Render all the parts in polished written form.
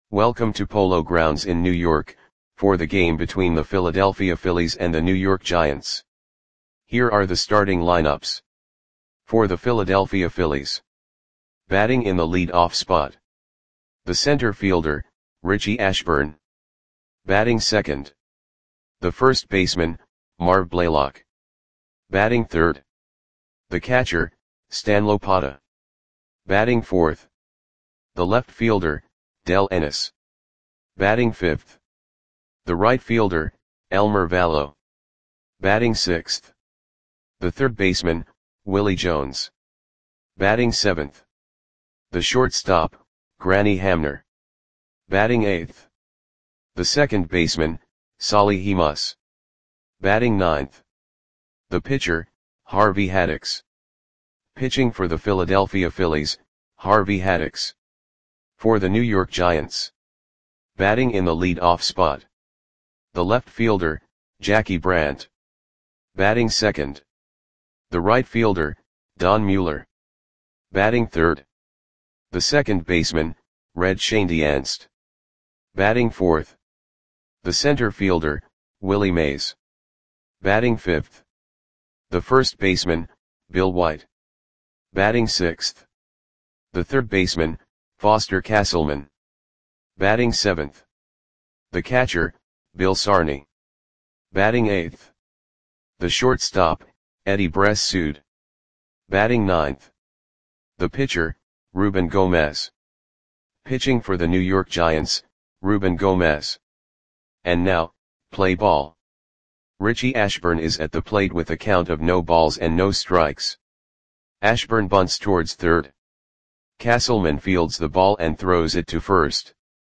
Welcome to Polo Grounds in New York, for the game between the Philadelphia Phillies and the New York Giants. Here are the starting lineups. For the Philadelphia Phillies. Batting in the lead-off spot. The center fielder, Richie Ashburn. Batting second. The first baseman, Marv Blaylock. Batting third. The catcher, Stan Lopata. Batting fourth. The left fielder, Del Ennis. Batting fifth. The right fielder, Elmer Valo. Batting sixth. The third baseman, Willie Jones. Batting seventh. The shortstop, Granny Hamner. Batting eighth. The second baseman, Solly Hemus. Batting ninth. The pitcher, Harvey Haddix. Pitching for the Philadelphia Phillies, Harvey Haddix. For the New York Giants. Batting in the lead-off spot. The left fielder, Jackie Brandt. Batting second. The right fielder, Don Mueller. Batting third. The second baseman, Red Schoendienst. Batting fourth. The center fielder, Willie Mays. Batting fifth. The first baseman, Bill White. Batting sixth. The third baseman, Foster Castleman. Batting seventh. The catcher, Bill Sarney. Batting eighth. The shortstop, Eddie Bress-Sood. Batting ninth. The pitcher, Ruben Gomez. Pitching for the New York Giants, Ruben Gomez. And now, play ball. Richie Ashburn is at the plate with a count of no balls and no strikes. Ashburn bunts towards third. Castleman fields the ball and throws it to first.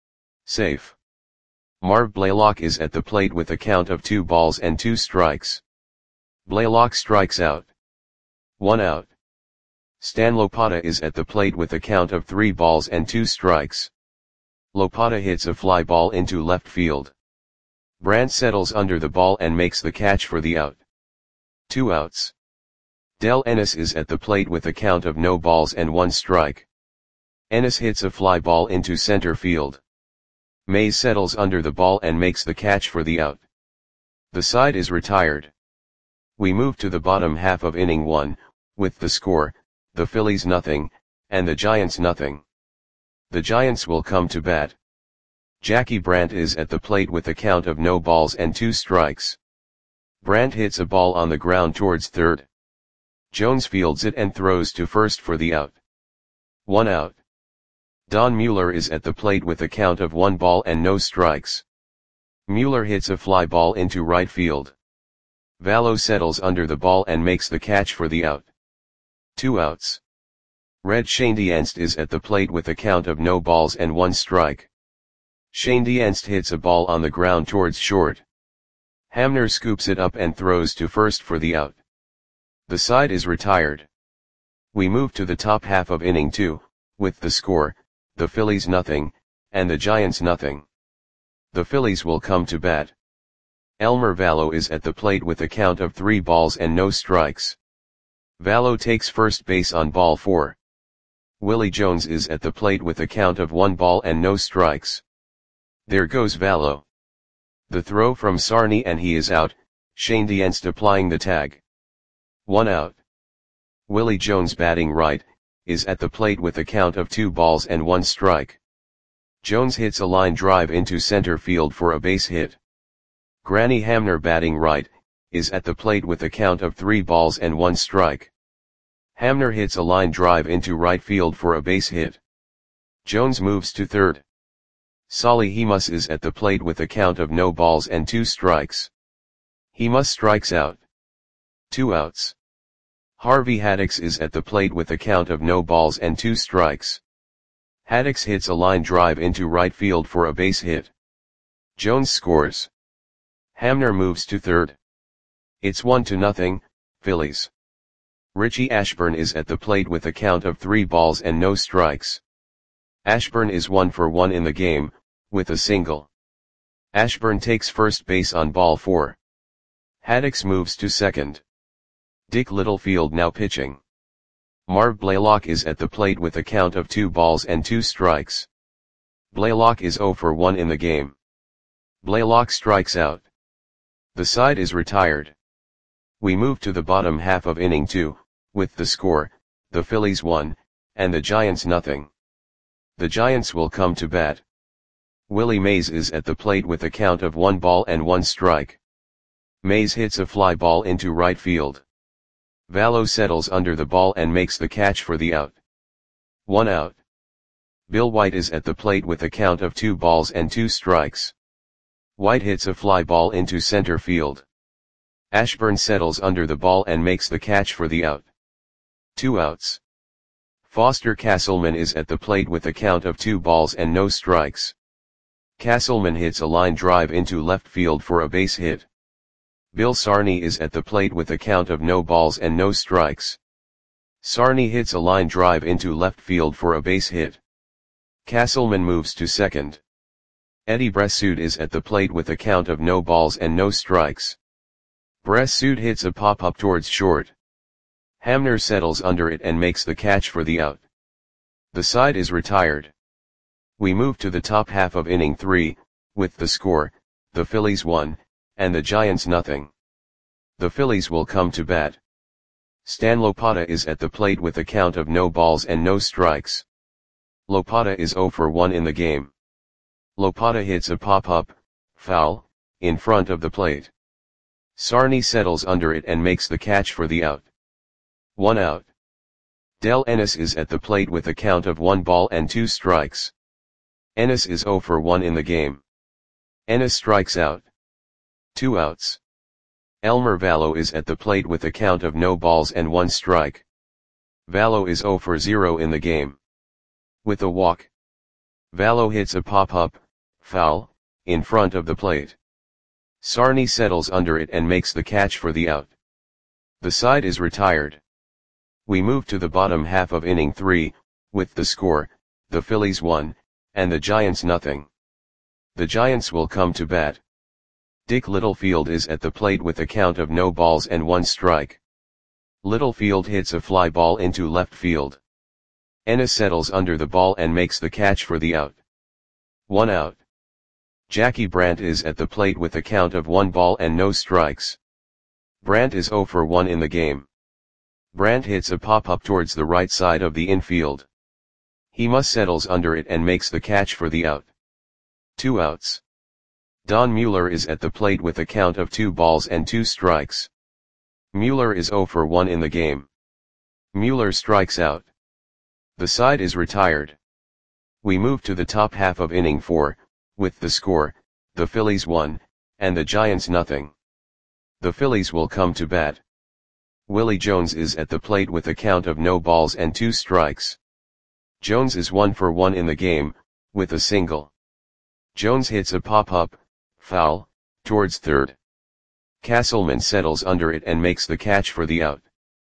Safe. Marv Blaylock is at the plate with a count of 2 balls and 2 strikes. Blaylock strikes out. 1 out. Stan Lopata is at the plate with a count of 3 balls and 2 strikes. Lopata hits a fly ball into left field. Brandt settles under the ball and makes the catch for the out. 2 outs. Del Ennis is at the plate with a count of no balls and 1 strike. Ennis hits a fly ball into center field. Mays settles under the ball and makes the catch for the out. The side is retired. We move to the bottom half of inning 1, with the score, the Phillies nothing, and the Giants nothing. The Giants will come to bat. Jackie Brandt is at the plate with a count of no balls and 2 strikes. Brandt hits a ball on the ground towards third. Jones fields it and throws to first for the out. 1 out. Don Mueller is at the plate with a count of 1 ball and no strikes. Mueller hits a fly ball into right field. Valo settles under the ball and makes the catch for the out. 2 outs. Red Schoendienst is at the plate with a count of no balls and 1 strike. Schoendienst hits a ball on the ground towards short. Hamner scoops it up and throws to first for the out. The side is retired. We move to the top half of inning 2, with the score, the Phillies nothing, and the Giants nothing. The Phillies will come to bat. Elmer Valo is at the plate with a count of 3 balls and no strikes. Valo takes first base on ball 4. Willie Jones is at the plate with a count of 1 ball and no strikes. There goes Valo. The throw from Sarney and he is out, Schoendienst applying the tag. 1 out. Willie Jones batting right, is at the plate with a count of 2 balls and 1 strike. Jones hits a line drive into center field for a base hit. Granny Hamner batting right, is at the plate with a count of 3 balls and 1 strike. Hamner hits a line drive into right field for a base hit. Jones moves to third. Solly Hemus is at the plate with a count of no balls and 2 strikes. Hemus strikes out. 2 outs. Harvey Haddix is at the plate with a count of no balls and 2 strikes. Haddix hits a line drive into right field for a base hit. Jones scores. Hamner moves to third. It's 1-0, Phillies. Richie Ashburn is at the plate with a count of 3 balls and no strikes. Ashburn is 1 for 1 in the game, with a single. Ashburn takes first base on ball 4. Haddix moves to second. Dick Littlefield now pitching. Marv Blaylock is at the plate with a count of 2 balls and 2 strikes. Blaylock is 0 for 1 in the game. Blaylock strikes out. The side is retired. We move to the bottom half of inning 2, with the score, the Phillies 1, and the Giants nothing. The Giants will come to bat. Willie Mays is at the plate with a count of 1 ball and 1 strike. Mays hits a fly ball into right field. Vallo settles under the ball and makes the catch for the out. 1 out. Bill White is at the plate with a count of 2 balls and 2 strikes. White hits a fly ball into center field. Ashburn settles under the ball and makes the catch for the out. 2 outs. Foster Castleman is at the plate with a count of 2 balls and no strikes. Castleman hits a line drive into left field for a base hit. Bill Sarney is at the plate with a count of no balls and no strikes. Sarney hits a line drive into left field for a base hit. Castleman moves to second. Eddie Bressoud is at the plate with a count of no balls and no strikes. Bressoud hits a pop-up towards short. Hamner settles under it and makes the catch for the out. The side is retired. We move to the top half of inning 3, with the score, the Phillies 1, and the Giants nothing. The Phillies will come to bat. Stan Lopata is at the plate with a count of no balls and no strikes. Lopata is 0 for 1 in the game. Lopata hits a pop-up, foul, in front of the plate. Sarney settles under it and makes the catch for the out. 1 out. Del Ennis is at the plate with a count of 1 ball and 2 strikes. Ennis is 0 for 1 in the game. Ennis strikes out. 2 outs. Elmer Vallo is at the plate with a count of no balls and 1 strike. Vallo is 0 for 0 in the game. With a walk. Vallo hits a pop-up, foul, in front of the plate. Sarney settles under it and makes the catch for the out. The side is retired. We move to the bottom half of inning 3, with the score, the Phillies 1, and the Giants nothing. The Giants will come to bat. Dick Littlefield is at the plate with a count of no balls and 1 strike. Littlefield hits a fly ball into left field. Ennis settles under the ball and makes the catch for the out. 1 out. Jackie Brandt is at the plate with a count of 1 ball and no strikes. Brandt is 0 for 1 in the game. Brandt hits a pop-up towards the right side of the infield. He settles under it and makes the catch for the out. 2 outs. Don Mueller is at the plate with a count of 2 balls and 2 strikes. Mueller is 0 for 1 in the game. Mueller strikes out. The side is retired. We move to the top half of inning 4, with the score, the Phillies 1, and the Giants nothing. The Phillies will come to bat. Willie Jones is at the plate with a count of no balls and 2 strikes. Jones is 1 for 1 in the game, with a single. Jones hits a pop-up, foul, towards third. Castleman settles under it and makes the catch for the out.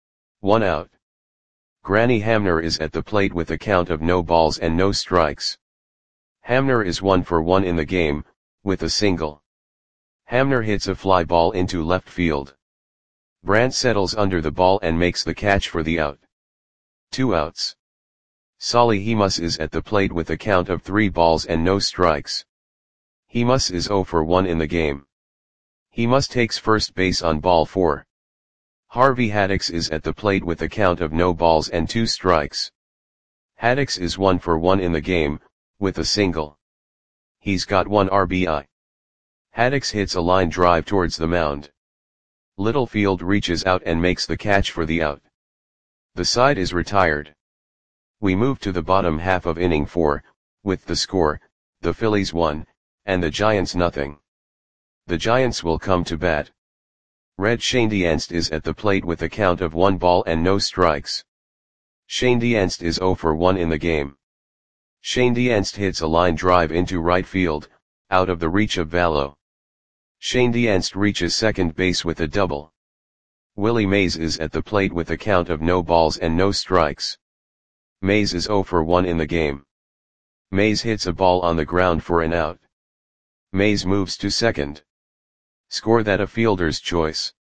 1 out. Granny Hamner is at the plate with a count of no balls and no strikes. Hamner is 1 for 1 in the game, with a single. Hamner hits a fly ball into left field. Brandt settles under the ball and makes the catch for the out. 2 outs. Solly Hemus is at the plate with a count of 3 balls and no strikes. Hemus is 0 for 1 in the game. Hemus takes first base on ball 4. Harvey Haddix is at the plate with a count of no balls and 2 strikes. Haddix is 1 for 1 in the game, with a single. He's got 1 RBI. Haddix hits a line drive towards the mound. Littlefield reaches out and makes the catch for the out. The side is retired. We move to the bottom half of inning 4, with the score, the Phillies 1, and the Giants nothing. The Giants will come to bat. Red Schoendienst is at the plate with a count of 1 ball and no strikes. Schoendienst is 0 for 1 in the game. Schoendienst hits a line drive into right field, out of the reach of Vallo. Schoendienst reaches second base with a double. Willie Mays is at the plate with a count of no balls and no strikes. Mays is 0 for 1 in the game. Mays hits a ball on the ground for an out. Mays moves to second. Score that a fielder's choice.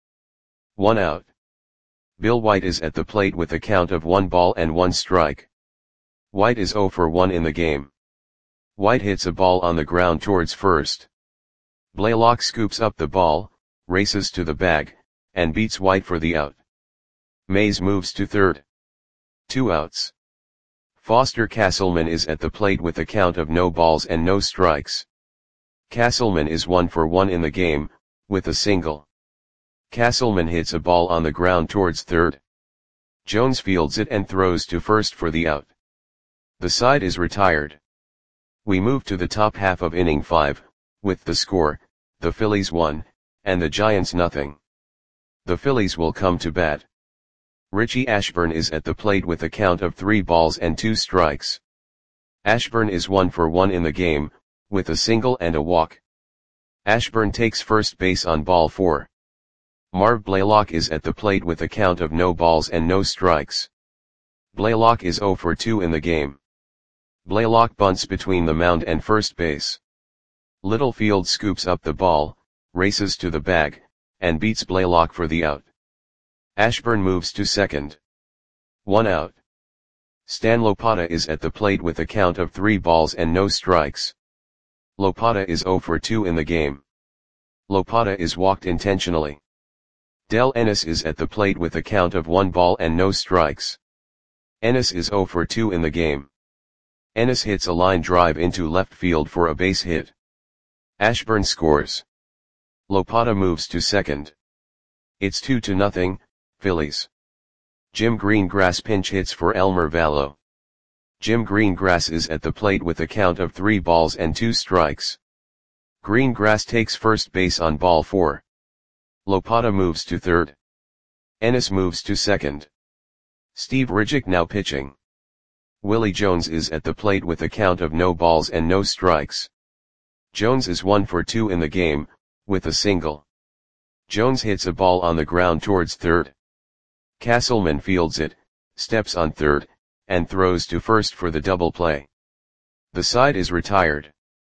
1 out. Bill White is at the plate with a count of 1 ball and 1 strike. White is 0 for 1 in the game. White hits a ball on the ground towards first. Blaylock scoops up the ball, races to the bag, and beats White for the out. Mays moves to third. 2 outs. Foster Castleman is at the plate with a count of no balls and no strikes. Castleman is 1 for 1 in the game, with a single. Castleman hits a ball on the ground towards third. Jones fields it and throws to first for the out. The side is retired. We move to the top half of inning 5, with the score, the Phillies 1, and the Giants nothing. The Phillies will come to bat. Richie Ashburn is at the plate with a count of 3 balls and 2 strikes. Ashburn is 1 for 1 in the game, with a single and a walk. Ashburn takes first base on ball 4. Marv Blaylock is at the plate with a count of no balls and no strikes. Blaylock is 0 for 2 in the game. Blaylock bunts between the mound and first base. Littlefield scoops up the ball, races to the bag, and beats Blaylock for the out. Ashburn moves to second. 1 out. Stan Lopata is at the plate with a count of 3 balls and no strikes. Lopata is 0 for 2 in the game. Lopata is walked intentionally. Del Ennis is at the plate with a count of 1 ball and no strikes. Ennis is 0 for 2 in the game. Ennis hits a line drive into left field for a base hit. Ashburn scores. Lopata moves to second. It's 2-0, Phillies. Jim Greengrass pinch hits for Elmer Vallo. Jim Greengrass is at the plate with a count of 3 balls and 2 strikes. Greengrass takes first base on ball 4. Lopata moves to third. Ennis moves to second. Steve Ridgick now pitching. Willie Jones is at the plate with a count of no balls and no strikes. Jones is 1 for 2 in the game, with a single. Jones hits a ball on the ground towards third. Castleman fields it, steps on third, and throws to first for the double play. The side is retired.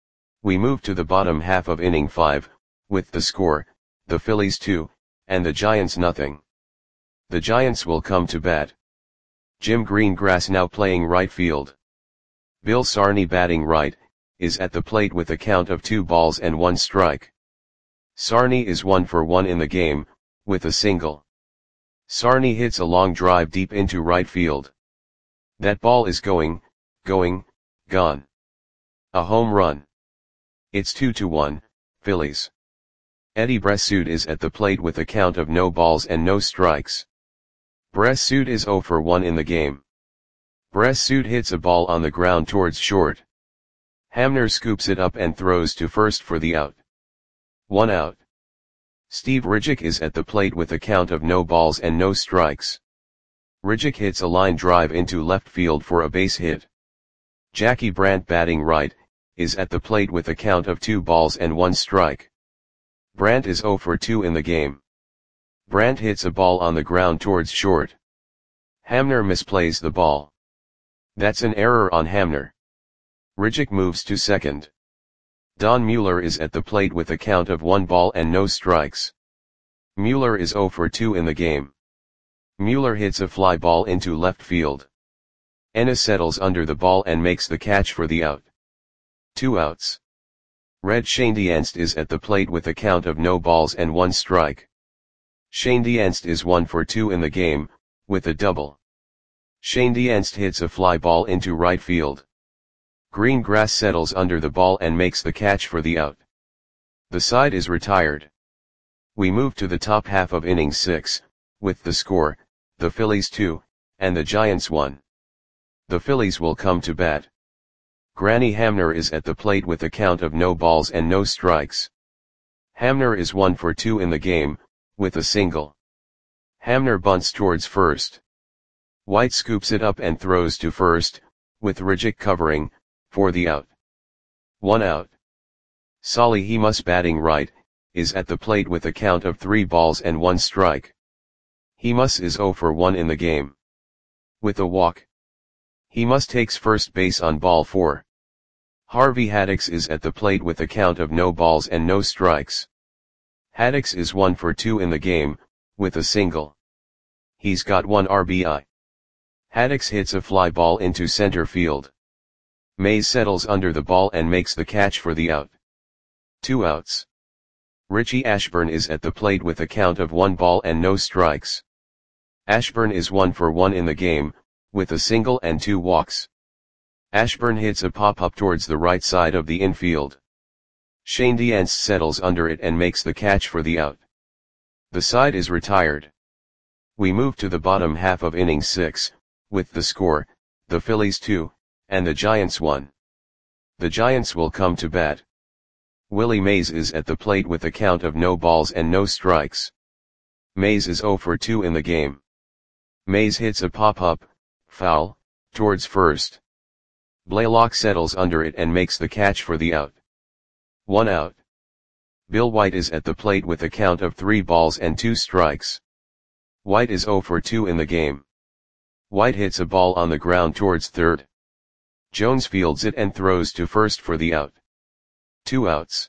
We move to the bottom half of inning 5, with the score, the Phillies 2, and the Giants nothing. The Giants will come to bat. Jim Greengrass now playing right field. Bill Sarney batting right, is at the plate with a count of 2 balls and 1 strike. Sarney is 1 for 1 in the game, with a single. Sarney hits a long drive deep into right field. That ball is gone. A home run. It's 2-1, Phillies. Eddie Bressoud is at the plate with a count of no balls and no strikes. Bressoud is 0 for 1 in the game. Bressoud hits a ball on the ground towards short. Hamner scoops it up and throws to first for the out. 1 out. Steve Ridgick is at the plate with a count of no balls and no strikes. Ridgick hits a line drive into left field for a base hit. Jackie Brandt batting right, is at the plate with a count of 2 balls and 1 strike. Brandt is 0 for 2 in the game. Brandt hits a ball on the ground towards short. Hamner misplays the ball. That's an error on Hamner. Ridgick moves to second. Don Mueller is at the plate with a count of 1 ball and no strikes. Mueller is 0 for 2 in the game. Mueller hits a fly ball into left field. Ennis settles under the ball and makes the catch for the out. 2 outs. Red Schoendienst is at the plate with a count of no balls and 1 strike. Schoendienst is 1 for 2 in the game, with a double. Schoendienst hits a fly ball into right field. Greengrass settles under the ball and makes the catch for the out. The side is retired. We move to the top half of inning 6, with the score, the Phillies 2, and the Giants 1. The Phillies will come to bat. Granny Hamner is at the plate with a count of no balls and no strikes. Hamner is 1 for 2 in the game, with a single. Hamner bunts towards first. White scoops it up and throws to first, with Ridgick covering, for the out. 1 out. Solly Hemus batting right, is at the plate with a count of 3 balls and 1 strike. Hemus is 0 for 1 in the game. With a walk. Hemus takes first base on ball 4. Harvey Haddix is at the plate with a count of no balls and no strikes. Haddix is 1 for 2 in the game, with a single. He's got 1 RBI. Haddix hits a fly ball into center field. Mays settles under the ball and makes the catch for the out. 2 outs. Richie Ashburn is at the plate with a count of 1 ball and no strikes. Ashburn is 1 for 1 in the game, with a single and 2 walks. Ashburn hits a pop-up towards the right side of the infield. Shane Diance settles under it and makes the catch for the out. The side is retired. We move to the bottom half of inning 6, with the score, the Phillies 2, and the Giants 1. The Giants will come to bat. Willie Mays is at the plate with a count of no balls and no strikes. Mays is 0 for 2 in the game. Mays hits a pop-up, foul, towards first. Blaylock settles under it and makes the catch for the out. 1 out. Bill White is at the plate with a count of 3 balls and 2 strikes. White is 0 for 2 in the game. White hits a ball on the ground towards third. Jones fields it and throws to first for the out. 2 outs.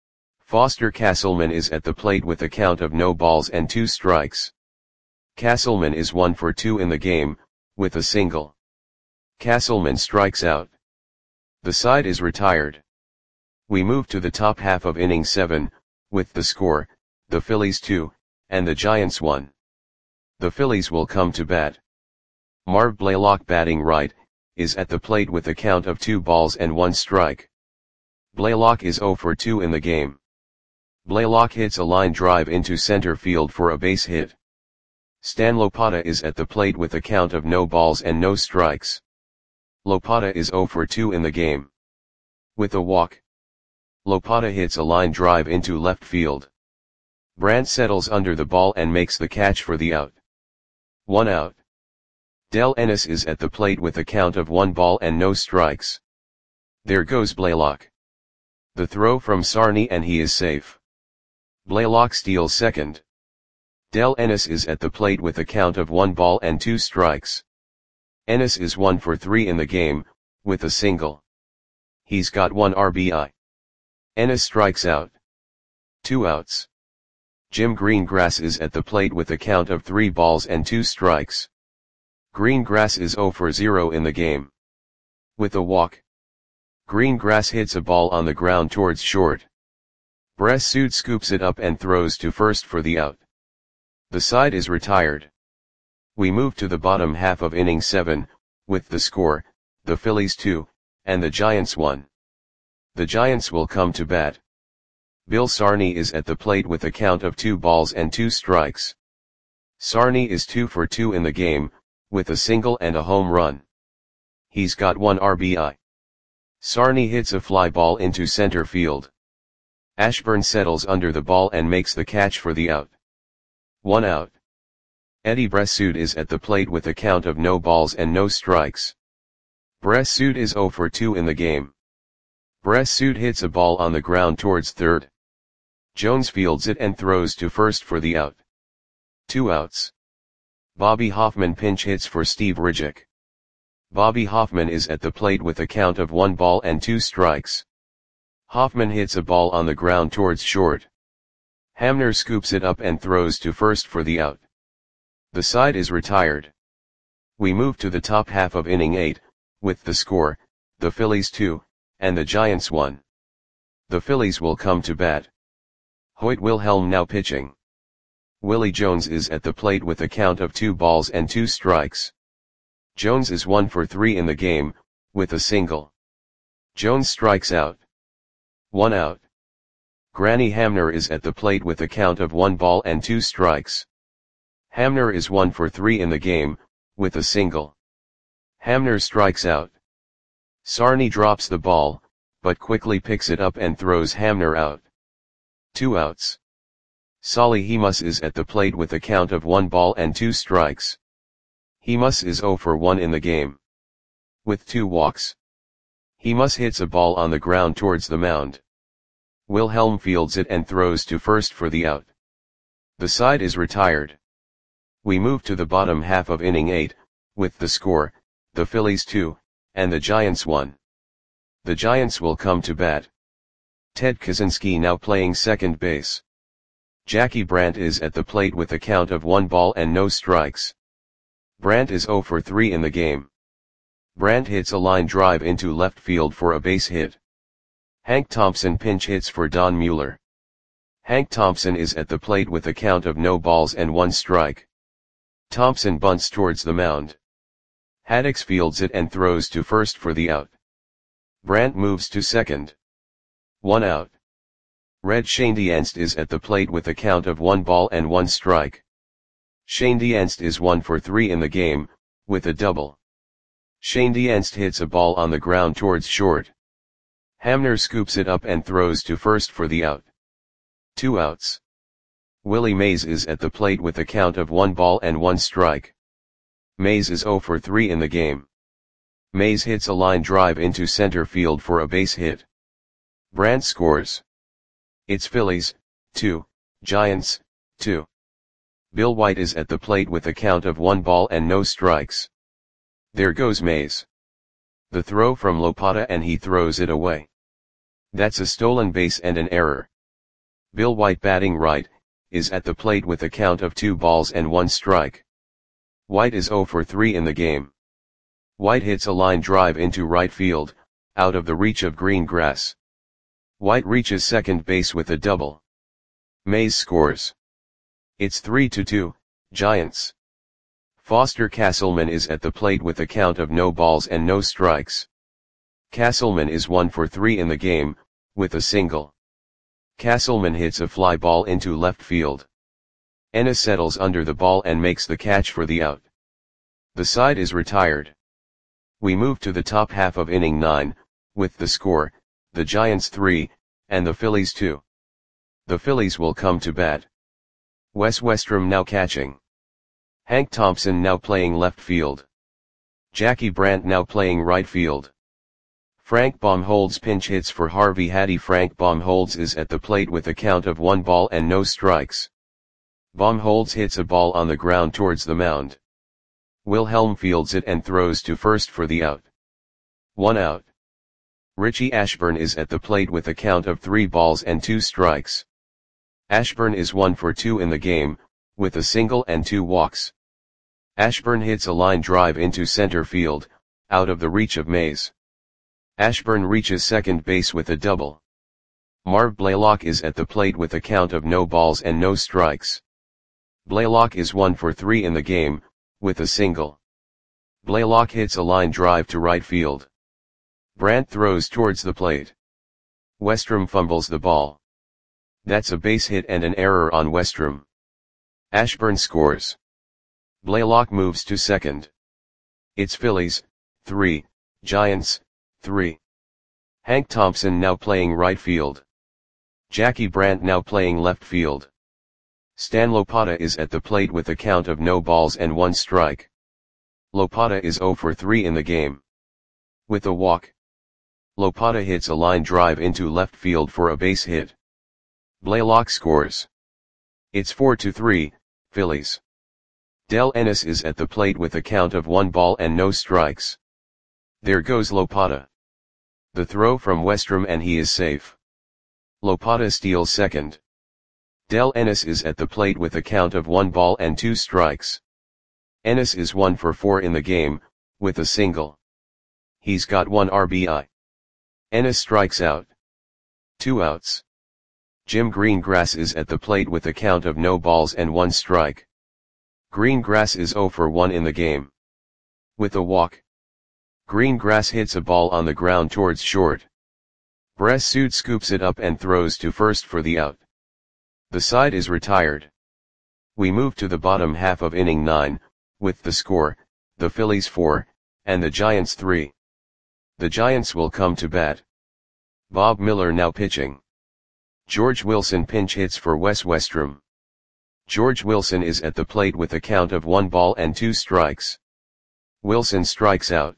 Foster Castleman is at the plate with a count of no balls and 2 strikes. Castleman is 1 for 2 in the game, with a single. Castleman strikes out. The side is retired. We move to the top half of inning 7, with the score, the Phillies 2, and the Giants 1. The Phillies will come to bat. Marv Blaylock, batting right, is at the plate with a count of 2 balls and 1 strike. Blaylock is 0 for 2 in the game. Blaylock hits a line drive into center field for a base hit. Stan Lopata is at the plate with a count of no balls and no strikes. Lopata is 0 for 2 in the game. With a walk, Lopata hits a line drive into left field. Brandt settles under the ball and makes the catch for the out. 1 out. Del Ennis is at the plate with a count of 1 ball and no strikes. There goes Blaylock. The throw from Sarney and he is safe. Blaylock steals second. Del Ennis is at the plate with a count of 1 ball and 2 strikes. Ennis is 1 for 3 in the game, with a single. He's got 1 RBI. Ennis strikes out. 2 outs. Jim Greengrass is at the plate with a count of 3 balls and 2 strikes. Greengrass is 0 for 0 in the game. With a walk, Greengrass hits a ball on the ground towards short. Bressud scoops it up and throws to first for the out. The side is retired. We move to the bottom half of inning 7, with the score, the Phillies 2, and the Giants 1. The Giants will come to bat. Bill Sarney is at the plate with a count of 2 balls and 2 strikes. Sarney is 2 for 2 in the game, with a single and a home run. He's got 1 RBI. Sarney hits a fly ball into center field. Ashburn settles under the ball and makes the catch for the out. 1 out. Eddie Bressud is at the plate with a count of no balls and no strikes. Bressud is 0 for 2 in the game. Bressud hits a ball on the ground towards third. Jones fields it and throws to first for the out. 2 outs. Bobby Hoffman pinch hits for Steve Ridgick. Bobby Hoffman is at the plate with a count of 1 ball and 2 strikes. Hoffman hits a ball on the ground towards short. Hamner scoops it up and throws to first for the out. The side is retired. We move to the top half of inning 8, with the score, the Phillies 2, and the Giants 1. The Phillies will come to bat. Hoyt Wilhelm now pitching. Willie Jones is at the plate with a count of 2 balls and 2 strikes. Jones is 1 for 3 in the game, with a single. Jones strikes out. 1 out. Granny Hamner is at the plate with a count of 1 ball and 2 strikes. Hamner is 1 for 3 in the game, with a single. Hamner strikes out. Sarney drops the ball, but quickly picks it up and throws Hamner out. 2 outs. Solly Hemus is at the plate with a count of 1 ball and 2 strikes. Hemus is 0 for 1 in the game. With 2 walks. Hemus hits a ball on the ground towards the mound. Wilhelm fields it and throws to first for the out. The side is retired. We move to the bottom half of inning 8, with the score, the Phillies 2, and the Giants 1. The Giants will come to bat. Ted Kaczynski now playing second base. Jackie Brandt is at the plate with a count of 1 ball and no strikes. Brandt is 0 for 3 in the game. Brandt hits a line drive into left field for a base hit. Hank Thompson pinch hits for Don Mueller. Hank Thompson is at the plate with a count of no balls and 1 strike. Thompson bunts towards the mound. Haddix fields it and throws to first for the out. Brandt moves to second. 1 out. Red Schoendienst is at the plate with a count of 1 ball and 1 strike. Schoendienst is 1 for 3 in the game, with a double. Schoendienst hits a ball on the ground towards short. Hamner scoops it up and throws to first for the out. 2 outs. Willie Mays is at the plate with a count of 1 ball and 1 strike. Mays is 0 for 3 in the game. Mays hits a line drive into center field for a base hit. Brandt scores. It's Phillies, 2, Giants, 2. Bill White is at the plate with a count of 1 ball and no strikes. There goes Mays. The throw from Lopata and he throws it away. That's a stolen base and an error. Bill White, batting right, is at the plate with a count of 2 balls and 1 strike. White is 0 for 3 in the game. White hits a line drive into right field, out of the reach of green grass. White reaches second base with a double. Mays scores. It's 3-2, Giants. Foster Castleman is at the plate with a count of no balls and no strikes. Castleman is 1 for 3 in the game, with a single. Castleman hits a fly ball into left field. Ennis settles under the ball and makes the catch for the out. The side is retired. We move to the top half of inning 9, with the score, the Giants 3, and the Phillies 2. The Phillies will come to bat. Wes Westrom now catching. Hank Thompson now playing left field. Jackie Brandt now playing right field. Frank Baumholtz pinch hits for Harvey Hattie. Frank Baumholtz is at the plate with a count of 1 ball and no strikes. Baumholtz hits a ball on the ground towards the mound. Wilhelm fields it and throws to first for the out. 1 out. Richie Ashburn is at the plate with a count of 3 balls and 2 strikes. Ashburn is 1 for 2 in the game, with a single and 2 walks. Ashburn hits a line drive into center field, out of the reach of Mays. Ashburn reaches second base with a double. Marv Blaylock is at the plate with a count of no balls and no strikes. Blaylock is 1 for 3 in the game, with a single. Blaylock hits a line drive to right field. Brandt throws towards the plate. Westrom fumbles the ball. That's a base hit and an error on Westrom. Ashburn scores. Blaylock moves to second. It's Phillies, 3, Giants, 3. Hank Thompson now playing right field. Jackie Brandt now playing left field. Stan Lopata is at the plate with a count of no balls and 1 strike. Lopata is 0 for 3 in the game. With a walk. Lopata hits a line drive into left field for a base hit. Blaylock scores. It's 4-3, Phillies. Del Ennis is at the plate with a count of 1 ball and no strikes. There goes Lopata. The throw from Westrom and he is safe. Lopata steals second. Del Ennis is at the plate with a count of 1 ball and 2 strikes. Ennis is 1 for 4 in the game, with a single. He's got 1 RBI. Ennis strikes out. 2 outs. Jim Greengrass is at the plate with a count of no balls and 1 strike. Greengrass is 0 for 1 in the game. With a walk. Greengrass hits a ball on the ground towards short. Bressud scoops it up and throws to first for the out. The side is retired. We move to the bottom half of inning 9, with the score, the Phillies 4, and the Giants 3. The Giants will come to bat. Bob Miller now pitching. George Wilson pinch hits for Wes Westrom. George Wilson is at the plate with a count of 1 ball and 2 strikes. Wilson strikes out.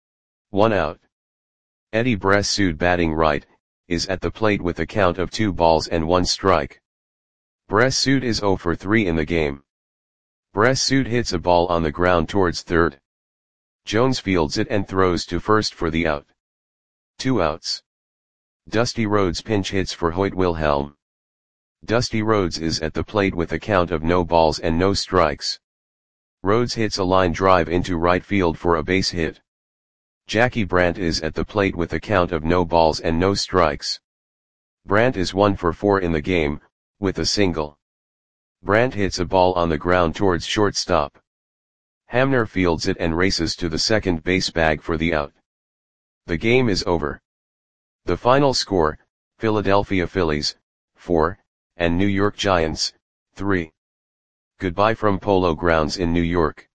1 out. Eddie Bressud, batting right, is at the plate with a count of 2 balls and 1 strike. Bressud is 0 for 3 in the game. Bressud hits a ball on the ground towards third. Jones fields it and throws to first for the out. 2 outs. Dusty Rhodes pinch hits for Hoyt Wilhelm. Dusty Rhodes is at the plate with a count of no balls and no strikes. Rhodes hits a line drive into right field for a base hit. Jackie Brandt is at the plate with a count of no balls and no strikes. Brandt is 1 for 4 in the game, with a single. Brandt hits a ball on the ground towards shortstop. Hamner fields it and races to the second base bag for the out. The game is over. The final score, Philadelphia Phillies, 4, and New York Giants, 3. Goodbye from Polo Grounds in New York.